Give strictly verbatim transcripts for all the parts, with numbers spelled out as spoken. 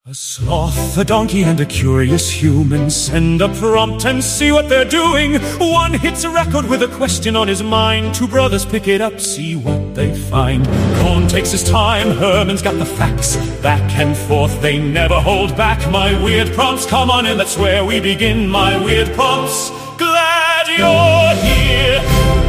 A sloth, a donkey, and a curious human send a prompt and see what they're doing. One hits a record with a question on his mind. Two brothers pick it up, see what they find. Cohn takes his time, Herman's got the facts. Back and forth, they never hold back. My weird prompts, come on in, that's where we begin. My weird prompts, glad you're here.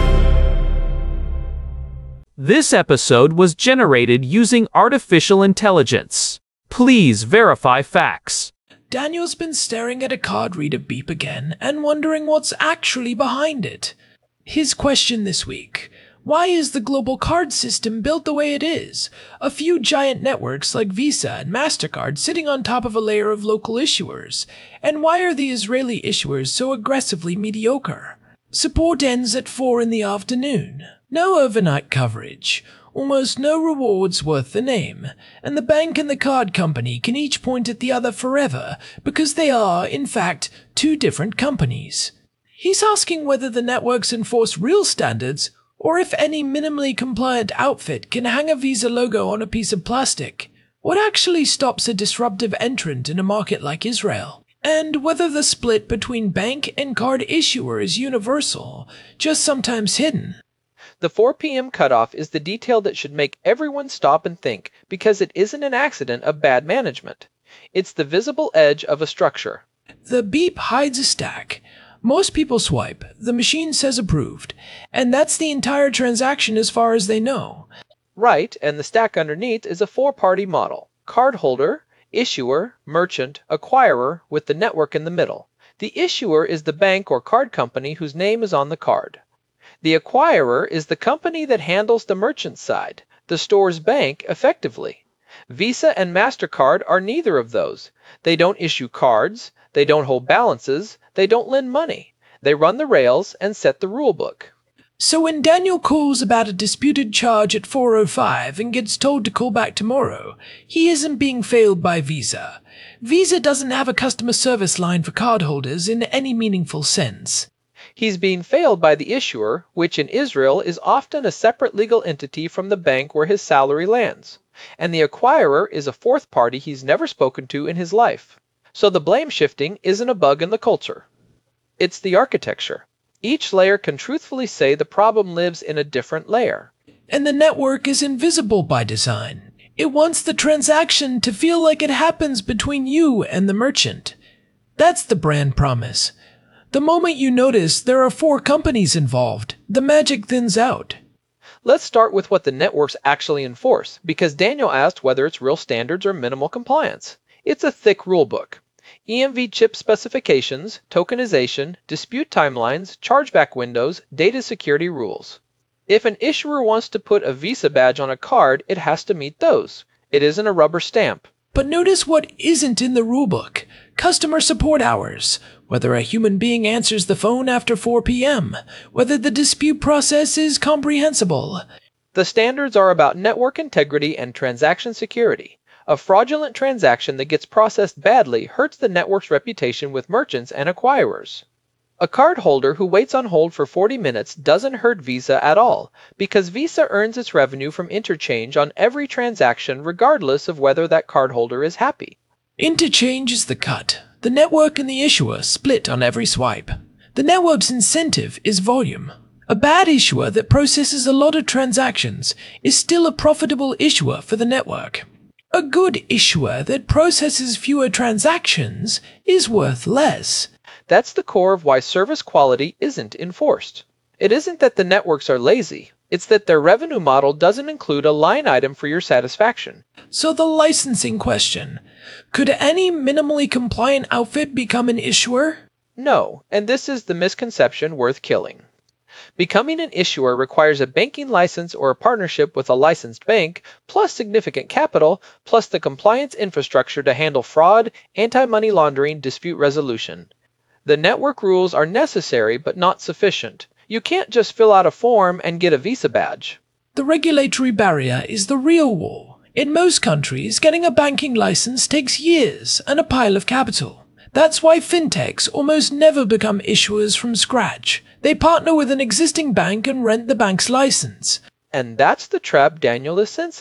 This episode was generated using artificial intelligence. Please verify facts. Daniel's been staring at a card reader beep again and wondering what's actually behind it. His question this week: why is the global card system built the way it is? A few giant networks like Visa and MasterCard sitting on top of a layer of local issuers. And why are the Israeli issuers so aggressively mediocre? Support ends at four in the afternoon. No overnight coverage. Almost no rewards worth the name, and the bank and the card company can each point at the other forever because they are, in fact, two different companies. He's asking whether the networks enforce real standards or if any minimally compliant outfit can hang a Visa logo on a piece of plastic. What actually stops a disruptive entrant in a market like Israel? And whether the split between bank and card issuer is universal, just sometimes hidden. The four p m cutoff is the detail that should make everyone stop and think, because it isn't an accident of bad management. It's the visible edge of a structure. The beep hides a stack. Most people swipe, the machine says approved, and that's the entire transaction as far as they know. Right, and the stack underneath is a four-party model. Cardholder, issuer, merchant, acquirer, with the network in the middle. The issuer is the bank or card company whose name is on the card. The acquirer is the company that handles the merchant side, the store's bank, effectively. Visa and MasterCard are neither of those. They don't issue cards, they don't hold balances, they don't lend money. They run the rails and set the rulebook. So when Daniel calls about a disputed charge at four oh five and gets told to call back tomorrow, he isn't being failed by Visa. Visa doesn't have a customer service line for cardholders in any meaningful sense. He's being failed by the issuer, which in Israel is often a separate legal entity from the bank where his salary lands. And the acquirer is a fourth party he's never spoken to in his life. So the blame shifting isn't a bug in the culture. It's the architecture. Each layer can truthfully say the problem lives in a different layer. And the network is invisible by design. It wants the transaction to feel like it happens between you and the merchant. That's the brand promise. The moment you notice there are four companies involved, the magic thins out. Let's start with what the networks actually enforce, because Daniel asked whether it's real standards or minimal compliance. It's a thick rulebook. E M V chip specifications, tokenization, dispute timelines, chargeback windows, data security rules. If an issuer wants to put a Visa badge on a card, it has to meet those. It isn't a rubber stamp. But notice what isn't in the rulebook. Customer support hours. Whether a human being answers the phone after four p m, whether the dispute process is comprehensible. The standards are about network integrity and transaction security. A fraudulent transaction that gets processed badly hurts the network's reputation with merchants and acquirers. A cardholder who waits on hold for forty minutes doesn't hurt Visa at all, because Visa earns its revenue from interchange on every transaction regardless of whether that cardholder is happy. Interchange is the cut. The network and the issuer split on every swipe. The network's incentive is volume. A bad issuer that processes a lot of transactions is still a profitable issuer for the network. A good issuer that processes fewer transactions is worth less. That's the core of why service quality isn't enforced. It isn't that the networks are lazy. It's that their revenue model doesn't include a line item for your satisfaction. So the licensing question. Could any minimally compliant outfit become an issuer? No, and this is the misconception worth killing. Becoming an issuer requires a banking license or a partnership with a licensed bank, plus significant capital, plus the compliance infrastructure to handle fraud, anti-money laundering, dispute resolution. The network rules are necessary but not sufficient. You can't just fill out a form and get a Visa badge. The regulatory barrier is the real war. In most countries, getting a banking license takes years and a pile of capital. That's why fintechs almost never become issuers from scratch. They partner with an existing bank and rent the bank's license. And that's the trap Daniel is sensing.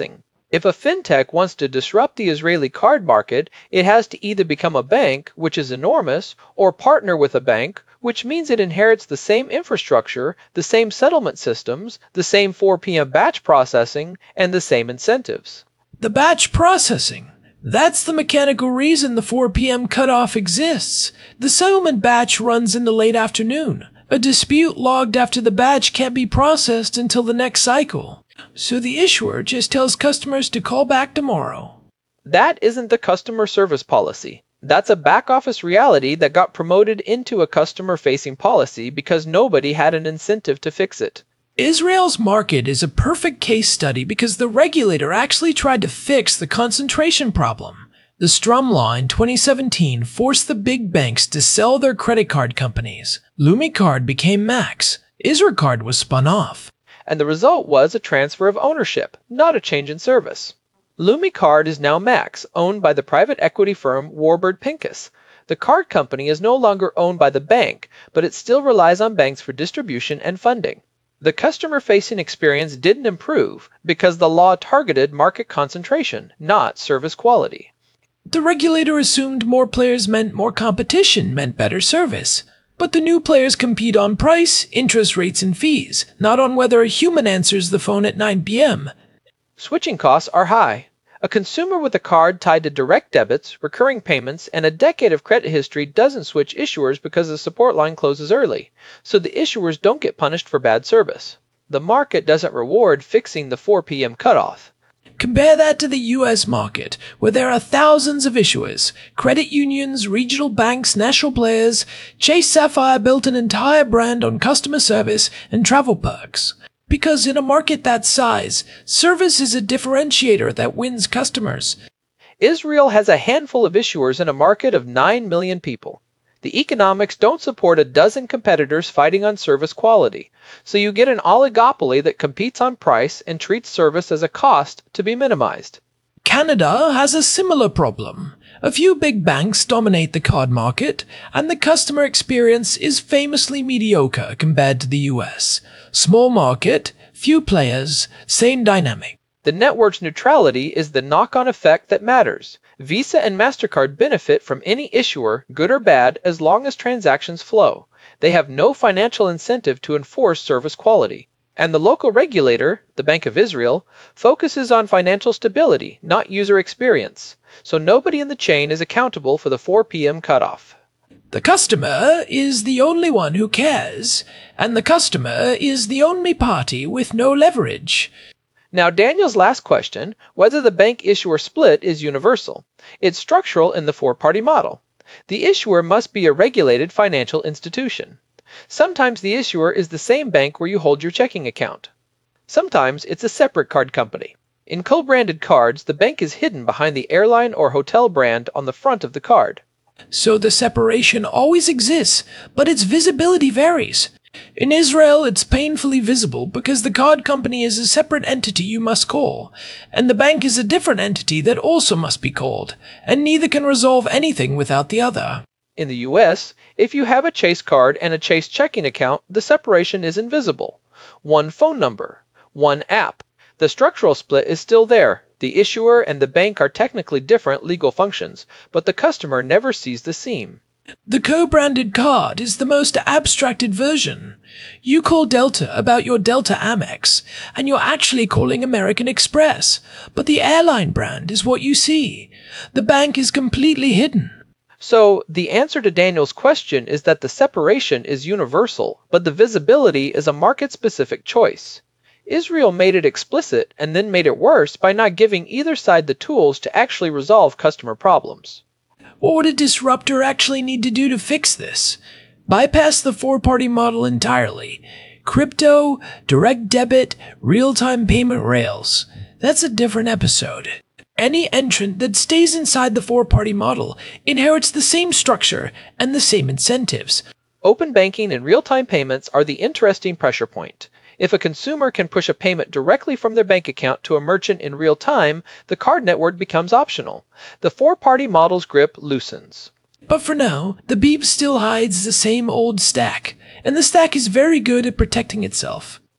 If a fintech wants to disrupt the Israeli card market, it has to either become a bank, which is enormous, or partner with a bank, which means it inherits the same infrastructure, the same settlement systems, the same four p m batch processing, and the same incentives. The batch processing. That's the mechanical reason the four p m cutoff exists. The settlement batch runs in the late afternoon. A dispute logged after the batch can't be processed until the next cycle. So the issuer just tells customers to call back tomorrow. That isn't the customer service policy. That's a back-office reality that got promoted into a customer-facing policy because nobody had an incentive to fix it. Israel's market is a perfect case study because the regulator actually tried to fix the concentration problem. The Strum Law in twenty seventeen forced the big banks to sell their credit card companies. LumiCard became Max. Isracard was spun off. And the result was a transfer of ownership, not a change in service. LumiCard is now Max, owned by the private equity firm Warburg Pincus. The card company is no longer owned by the bank, but it still relies on banks for distribution and funding. The customer-facing experience didn't improve because the law targeted market concentration, not service quality. The regulator assumed more players meant more competition meant better service. But the new players compete on price, interest rates, and fees, not on whether a human answers the phone at nine p m Switching costs are high. A consumer with a card tied to direct debits, recurring payments, and a decade of credit history doesn't switch issuers because the support line closes early, so the issuers don't get punished for bad service. The market doesn't reward fixing the four p m cutoff. Compare that to the U S market, where there are thousands of issuers. Credit unions, regional banks, national players. Chase Sapphire built an entire brand on customer service and travel perks. Because in a market that size, service is a differentiator that wins customers. Israel has a handful of issuers in a market of nine million people. The economics don't support a dozen competitors fighting on service quality, so you get an oligopoly that competes on price and treats service as a cost to be minimized. Canada has a similar problem. A few big banks dominate the card market, and the customer experience is famously mediocre compared to the U S. Small market, few players, same dynamic. The network's neutrality is the knock-on effect that matters. Visa and MasterCard benefit from any issuer, good or bad, as long as transactions flow. They have no financial incentive to enforce service quality. And the local regulator, the Bank of Israel, focuses on financial stability, not user experience. So nobody in the chain is accountable for the four p m cutoff. The customer is the only one who cares, and the customer is the only party with no leverage. Now, Daniel's last question, whether the bank-issuer split is universal. It's structural in the four-party model. The issuer must be a regulated financial institution. Sometimes the issuer is the same bank where you hold your checking account. Sometimes it's a separate card company. In co-branded cards, the bank is hidden behind the airline or hotel brand on the front of the card. So the separation always exists, but its visibility varies. In Israel, it's painfully visible because the card company is a separate entity you must call, and the bank is a different entity that also must be called, and neither can resolve anything without the other. In the U S, if you have a Chase card and a Chase checking account, the separation is invisible. One phone number, one app. The structural split is still there. The issuer and the bank are technically different legal functions, but the customer never sees the seam. The co-branded card is the most abstracted version. You call Delta about your Delta Amex, and you're actually calling American Express, but the airline brand is what you see. The bank is completely hidden. So, the answer to Daniel's question is that the separation is universal, but the visibility is a market-specific choice. Israel made it explicit and then made it worse by not giving either side the tools to actually resolve customer problems. What would a disruptor actually need to do to fix this? Bypass the four-party model entirely. Crypto, direct debit, real-time payment rails. That's a different episode. Any entrant that stays inside the four-party model inherits the same structure and the same incentives. Open banking and real-time payments are the interesting pressure point. If a consumer can push a payment directly from their bank account to a merchant in real time, the card network becomes optional. The four-party model's grip loosens. But for now, the beep still hides the same old stack, and the stack is very good at protecting itself.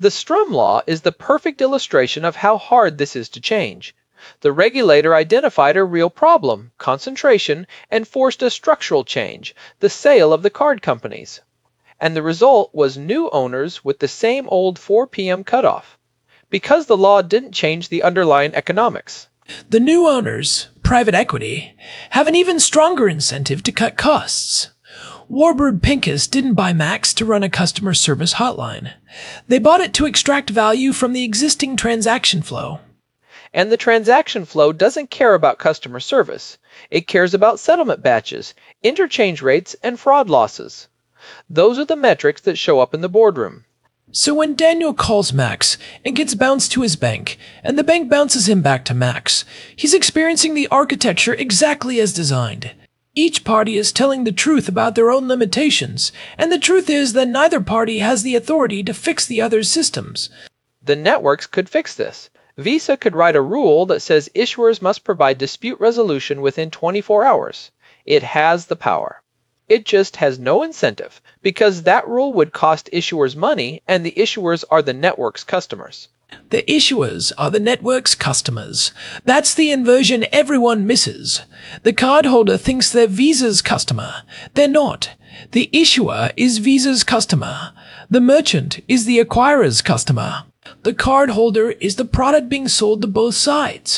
The Strum Law is the perfect illustration of how hard this is to change. The regulator identified a real problem, concentration, and forced a structural change, the sale of the card companies. And the result was new owners with the same old four p m cutoff, because the law didn't change the underlying economics. The new owners, private equity, have an even stronger incentive to cut costs. Warburg Pincus didn't buy Max to run a customer service hotline. They bought it to extract value from the existing transaction flow. And the transaction flow doesn't care about customer service. It cares about settlement batches, interchange rates, and fraud losses. Those are the metrics that show up in the boardroom. So when Daniel calls Max and gets bounced to his bank, and the bank bounces him back to Max, he's experiencing the architecture exactly as designed. Each party is telling the truth about their own limitations, and the truth is that neither party has the authority to fix the other's systems. The networks could fix this. Visa could write a rule that says issuers must provide dispute resolution within twenty-four hours. It has the power. It just has no incentive, because that rule would cost issuers money, and the issuers are the network's customers. The issuers are the network's customers. That's the inversion everyone misses. The cardholder thinks they're Visa's customer. They're not. The issuer is Visa's customer. The merchant is the acquirer's customer. The cardholder is the product being sold to both sides.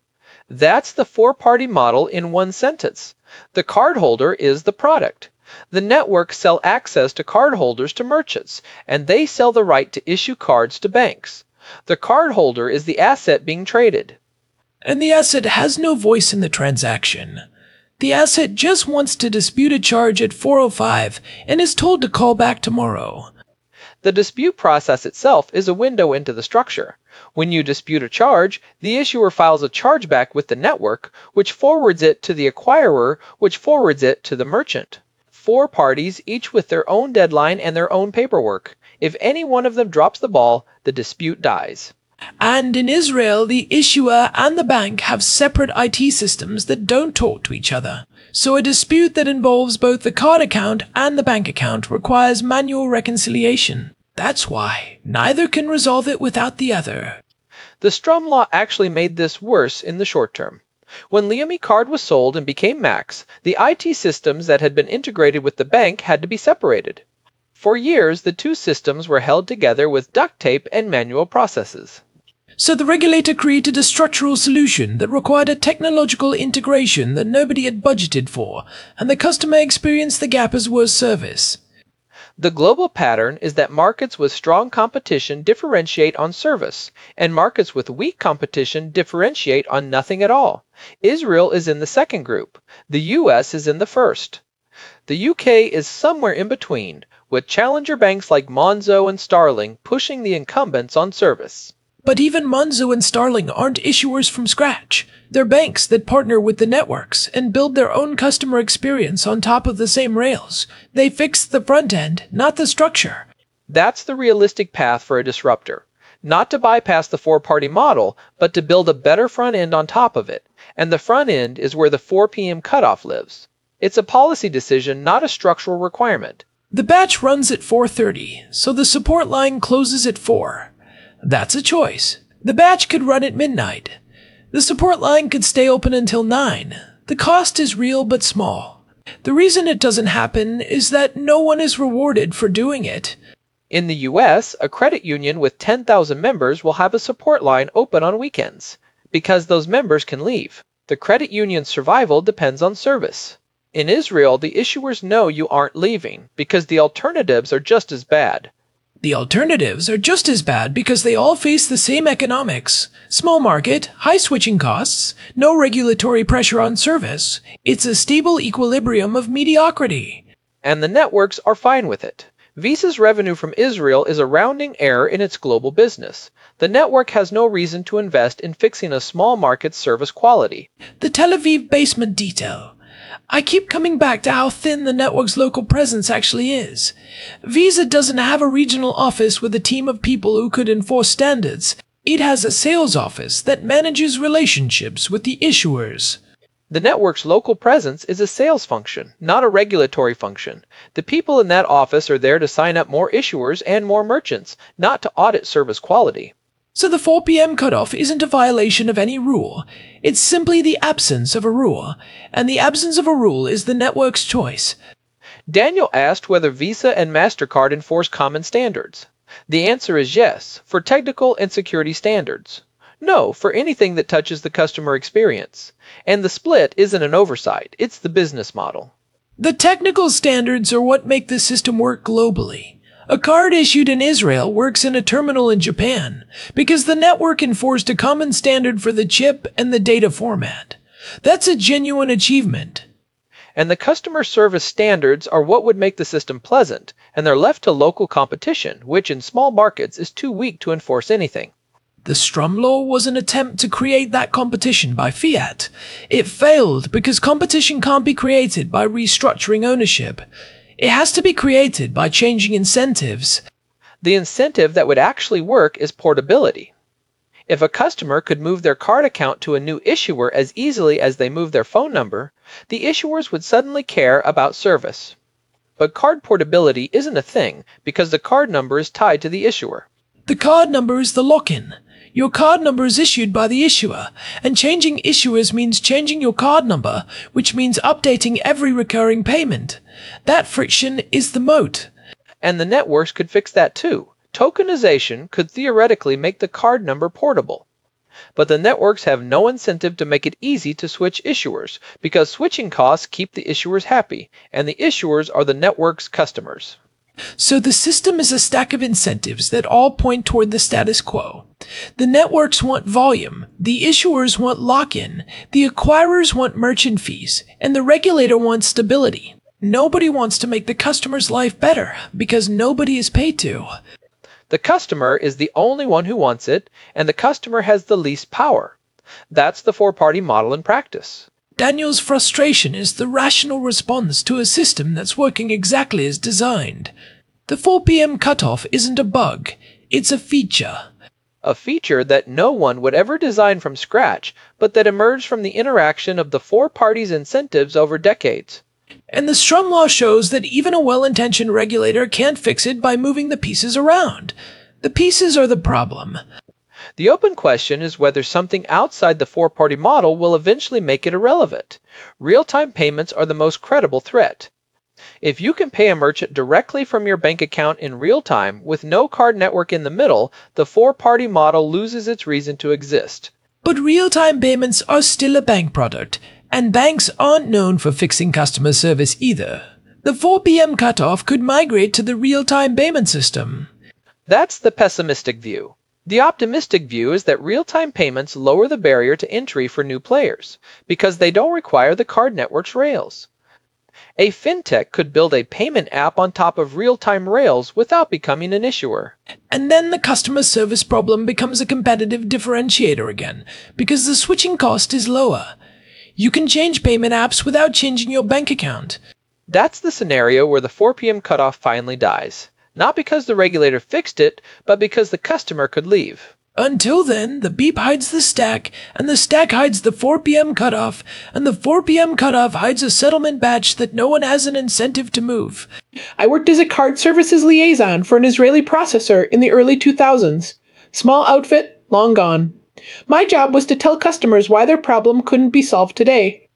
That's the four-party model in one sentence. The cardholder is the product. The networks sell access to cardholders to merchants, and they sell the right to issue cards to banks. The cardholder is the asset being traded. And the asset has no voice in the transaction. The asset just wants to dispute a charge at four oh five and is told to call back tomorrow. The dispute process itself is a window into the structure. When you dispute a charge, the issuer files a chargeback with the network, which forwards it to the acquirer, which forwards it to the merchant. Four parties, each with their own deadline and their own paperwork. If any one of them drops the ball, the dispute dies. And in Israel, the issuer and the bank have separate I T systems that don't talk to each other. So a dispute that involves both the card account and the bank account requires manual reconciliation. That's why neither can resolve it without the other. The Strum Law actually made this worse in the short term. When Leumi Card was sold and became Max, the I T systems that had been integrated with the bank had to be separated. For years, the two systems were held together with duct tape and manual processes. So the regulator created a structural solution that required a technological integration that nobody had budgeted for, and the customer experienced the gap as worse service. The global pattern is that markets with strong competition differentiate on service, and markets with weak competition differentiate on nothing at all. Israel is in the second group. The U S is in the first. The U K is somewhere in between, with challenger banks like Monzo and Starling pushing the incumbents on service. But even Monzo and Starling aren't issuers from scratch. They're banks that partner with the networks and build their own customer experience on top of the same rails. They fix the front end, not the structure. That's the realistic path for a disruptor. Not to bypass the four-party model, but to build a better front end on top of it. And the front end is where the four p m cutoff lives. It's a policy decision, not a structural requirement. The batch runs at four thirty, so the support line closes at four. That's a choice. The batch could run at midnight. The support line could stay open until nine. The cost is real but small. The reason it doesn't happen is that no one is rewarded for doing it. In the U S, a credit union with ten thousand members will have a support line open on weekends, because those members can leave. The credit union's survival depends on service. In Israel, the issuers know you aren't leaving, because the alternatives are just as bad. The alternatives are just as bad because they all face the same economics. Small market, high switching costs, no regulatory pressure on service. It's a stable equilibrium of mediocrity. And the networks are fine with it. Visa's revenue from Israel is a rounding error in its global business. The network has no reason to invest in fixing a small market's service quality. The Tel Aviv basement detail. I keep coming back to how thin the network's local presence actually is. Visa doesn't have a regional office with a team of people who could enforce standards. It has a sales office that manages relationships with the issuers. The network's local presence is a sales function, not a regulatory function. The people in that office are there to sign up more issuers and more merchants, not to audit service quality. So the four p m cutoff isn't a violation of any rule. It's simply the absence of a rule, and the absence of a rule is the network's choice. Daniel asked whether Visa and MasterCard enforce common standards. The answer is yes, for technical and security standards. No, for anything that touches the customer experience. And the split isn't an oversight, it's the business model. The technical standards are what make the system work globally. A card issued in Israel works in a terminal in Japan because the network enforced a common standard for the chip and the data format. That's a genuine achievement. And the customer service standards are what would make the system pleasant, and they're left to local competition, which in small markets is too weak to enforce anything. The Strum Law was an attempt to create that competition by fiat. It failed because competition can't be created by restructuring ownership. It has to be created by changing incentives. The incentive that would actually work is portability. If a customer could move their card account to a new issuer as easily as they move their phone number, the issuers would suddenly care about service. But card portability isn't a thing because the card number is tied to the issuer. The card number is the lock-in. Your card number is issued by the issuer, and changing issuers means changing your card number, which means updating every recurring payment. That friction is the moat. And the networks could fix that too. Tokenization could theoretically make the card number portable. But the networks have no incentive to make it easy to switch issuers, because switching costs keep the issuers happy, and the issuers are the network's customers. So the system is a stack of incentives that all point toward the status quo. The networks want volume, the issuers want lock-in, the acquirers want merchant fees, and the regulator wants stability. Nobody wants to make the customer's life better, because nobody is paid to. The customer is the only one who wants it, and the customer has the least power. That's the four-party model in practice. Daniel's frustration is the rational response to a system that's working exactly as designed. The four p m cutoff isn't a bug, it's a feature. A feature that no one would ever design from scratch, but that emerged from the interaction of the four parties' incentives over decades. And the Strum Law shows that even a well-intentioned regulator can't fix it by moving the pieces around. The pieces are the problem. The open question is whether something outside the four-party model will eventually make it irrelevant. Real-time payments are the most credible threat. If you can pay a merchant directly from your bank account in real time with no card network in the middle, the four-party model loses its reason to exist. But real-time payments are still a bank product, and banks aren't known for fixing customer service either. The four p m cutoff could migrate to the real-time payment system. That's the pessimistic view. The optimistic view is that real-time payments lower the barrier to entry for new players, because they don't require the card network's rails. A fintech could build a payment app on top of real-time rails without becoming an issuer. And then the customer service problem becomes a competitive differentiator again, because the switching cost is lower. You can change payment apps without changing your bank account. That's the scenario where the four p m cutoff finally dies. Not because the regulator fixed it, but because the customer could leave. Until then, the beep hides the stack, and the stack hides the four p m cutoff, and the four p m cutoff hides a settlement batch that no one has an incentive to move. I worked as a card services liaison for an Israeli processor in the early two thousands. Small outfit, long gone. My job was to tell customers why their problem couldn't be solved today.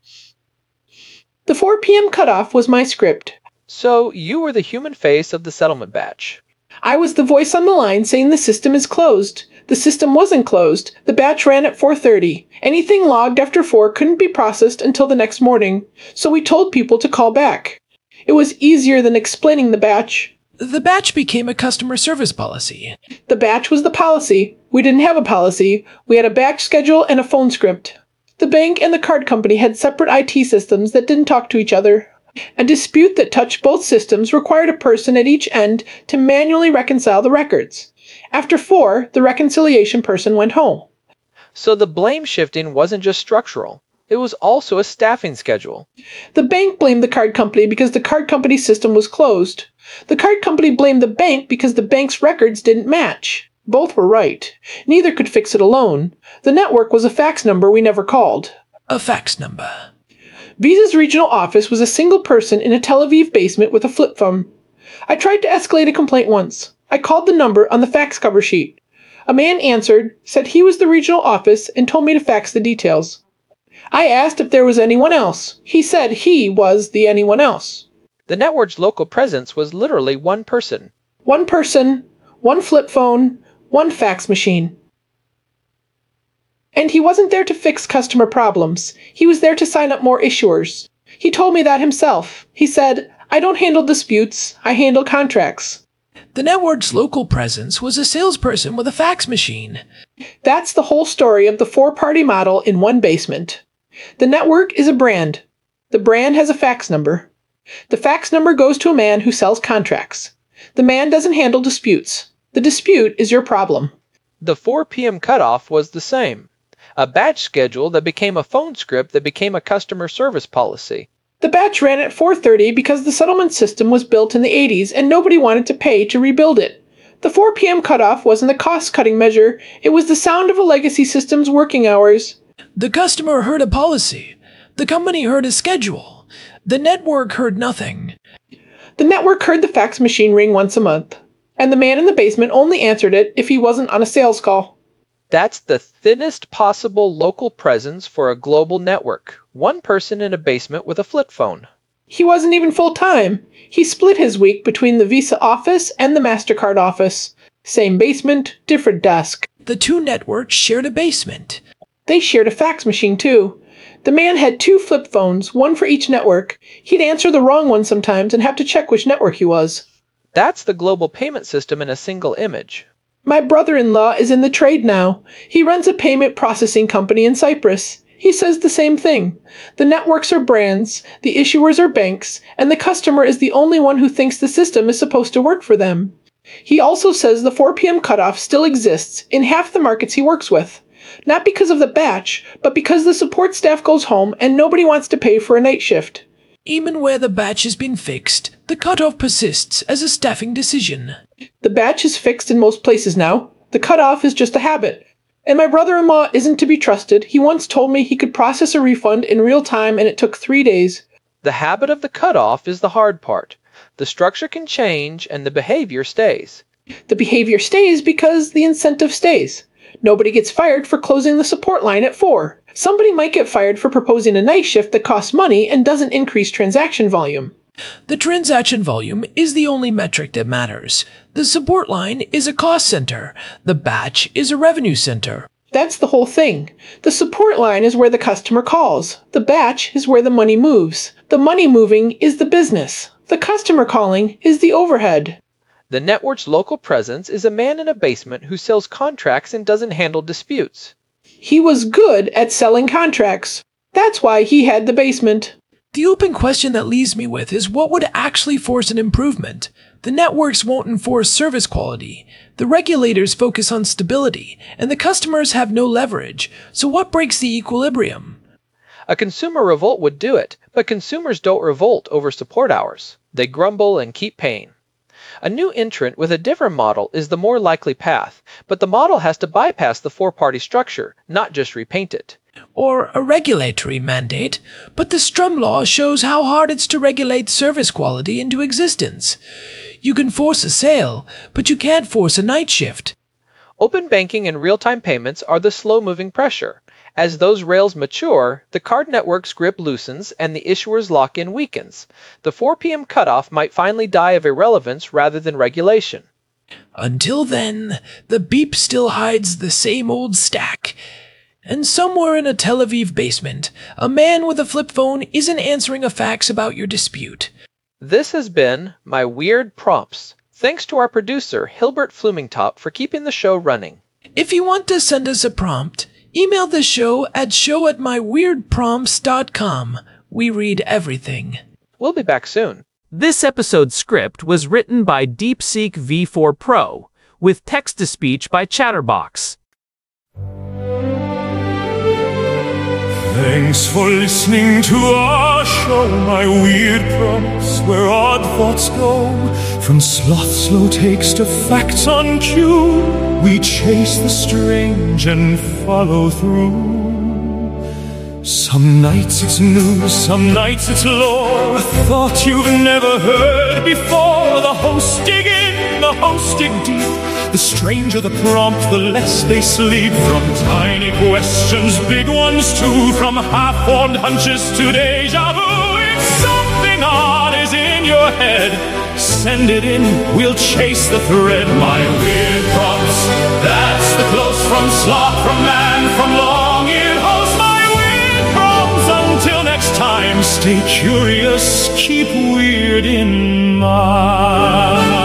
The four p m cutoff was my script. So you were the human face of the settlement batch. I was the voice on the line saying the system is closed. The system wasn't closed. The batch ran at four thirty. Anything logged after four couldn't be processed until the next morning, so we told people to call back. It was easier than explaining the batch. The batch became a customer service policy. The batch was the policy. We didn't have a policy. We had a batch schedule and a phone script. The bank and the card company had separate I T systems that didn't talk to each other. A dispute that touched both systems required a person at each end to manually reconcile the records. After four, the reconciliation person went home. So the blame shifting wasn't just structural. It was also a staffing schedule. The bank blamed the card company because the card company system was closed. The card company blamed the bank because the bank's records didn't match. Both were right. Neither could fix it alone. The network was a fax number we never called. A fax number. Visa's regional office was a single person in a Tel Aviv basement with a flip phone. I tried to escalate a complaint once. I called the number on the fax cover sheet. A man answered, said he was the regional office, and told me to fax the details. I asked if there was anyone else. He said he was the anyone else. The network's local presence was literally one person. One person, one flip phone, one fax machine. And he wasn't there to fix customer problems. He was there to sign up more issuers. He told me that himself. He said, I don't handle disputes, I handle contracts. The network's local presence was a salesperson with a fax machine. That's the whole story of the four-party model in one basement. The network is a brand. The brand has a fax number. The fax number goes to a man who sells contracts. The man doesn't handle disputes. The dispute is your problem. The four p m cutoff was the same. A batch schedule that became a phone script that became a customer service policy. The batch ran at four thirty because the settlement system was built in the eighties and nobody wanted to pay to rebuild it. The four p m cutoff wasn't a cost-cutting measure. It was the sound of a legacy system's working hours. The customer heard a policy. The company heard a schedule. The network heard nothing. The network heard the fax machine ring once a month, and the man in the basement only answered it if he wasn't on a sales call. That's the thinnest possible local presence for a global network. One person in a basement with a flip phone. He wasn't even full-time. He split his week between the Visa office and the MasterCard office. Same basement, different desk. The two networks shared a basement. They shared a fax machine, too. The man had two flip phones, one for each network. He'd answer the wrong one sometimes and have to check which network he was. That's the global payment system in a single image. My brother-in-law is in the trade now. He runs a payment processing company in Cyprus. He says the same thing. The networks are brands, the issuers are banks, and the customer is the only one who thinks the system is supposed to work for them. He also says the four p m cutoff still exists in half the markets he works with. Not because of the batch, but because the support staff goes home and nobody wants to pay for a night shift. Even where the batch has been fixed, the cutoff persists as a staffing decision. The batch is fixed in most places now. The cutoff is just a habit. And my brother-in-law isn't to be trusted. He once told me he could process a refund in real time and it took three days. The habit of the cutoff is the hard part. The structure can change and the behavior stays. The behavior stays because the incentive stays. Nobody gets fired for closing the support line at four. Somebody might get fired for proposing a night shift that costs money and doesn't increase transaction volume. The transaction volume is the only metric that matters. The support line is a cost center. The batch is a revenue center. That's the whole thing. The support line is where the customer calls. The batch is where the money moves. The money moving is the business. The customer calling is the overhead. The network's local presence is a man in a basement who sells contracts and doesn't handle disputes. He was good at selling contracts. That's why he had the basement. The open question that leaves me with is what would actually force an improvement? The networks won't enforce service quality. The regulators focus on stability, and the customers have no leverage. So what breaks the equilibrium? A consumer revolt would do it, but consumers don't revolt over support hours. They grumble and keep paying. A new entrant with a different model is the more likely path, but the model has to bypass the four-party structure, not just repaint it. Or a regulatory mandate, but the Strum Law shows how hard it's to regulate service quality into existence. You can force a sale, but you can't force a night shift. Open banking and real-time payments are the slow-moving pressure. As those rails mature, the card network's grip loosens and the issuer's lock-in weakens. The four p m cutoff might finally die of irrelevance rather than regulation. Until then, the beep still hides the same old stack. And somewhere in a Tel Aviv basement, a man with a flip phone isn't answering a fax about your dispute. This has been My Weird Prompts. Thanks to our producer, Hilbert Flumingtop, for keeping the show running. If you want to send us a prompt, email the show at show at my weird prompts dot com. We read everything. We'll be back soon. This episode's script was written by DeepSeek V four Pro, with text-to-speech by Chatterbox. Thanks for listening to our show, My Weird Prompts, where odd thoughts go. From sloth slow takes to facts on cue, we chase the strange and follow through. Some nights it's news, some nights it's lore, a thought you've never heard before. The hosts dig in, the hosts dig deep. The stranger the prompt, the less they sleep. From tiny questions, big ones too, from half-formed hunches to deja vu. If something odd is in your head, send it in, we'll chase the thread. My weird prompts, that's the close from sloth, from man, from long-eared host. My weird prompts, until next time, stay curious, keep weird in mind.